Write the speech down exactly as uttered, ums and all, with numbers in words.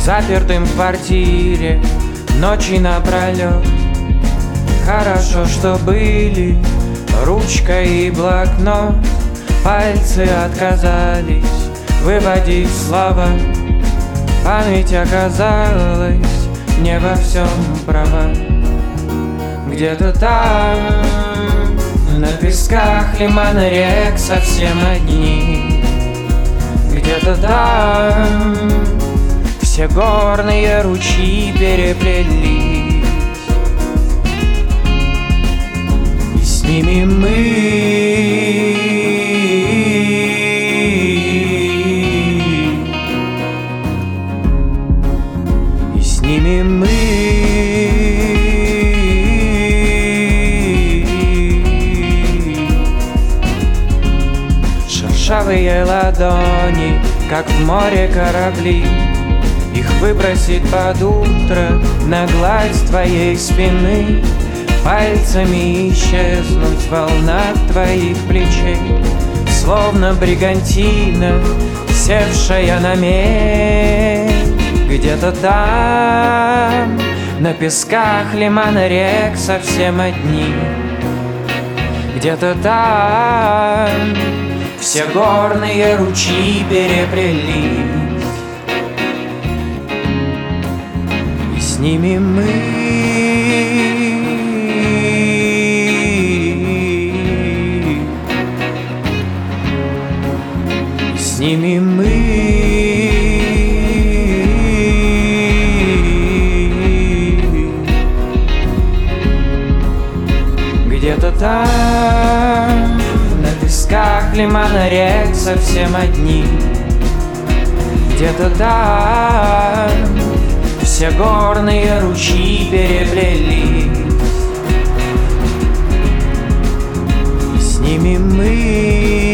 запертым в квартире ночи напролет. Хорошо, что были ручка и блокнот. Пальцы отказались выводить слова. Память оказалась не во всем права. Где-то там, на песках лиман рек совсем одни. Где-то там все горные ручьи переплелись, и с ними мы. И с ними мы. Шершавые ладони, как в море корабли, их выбросит под утро на гладь твоей спины. Пальцами исчезнуть в волнах твоих плечей, словно бригантина, севшая на мель. Где-то там, на песках лимана рек совсем одни. Где-то там все горные ручьи переплелись, и с ними мы. И с ними мы. Где-то там, на песках лимана рек совсем одни. Где-то там все горные ручьи переплелись, и с ними мы.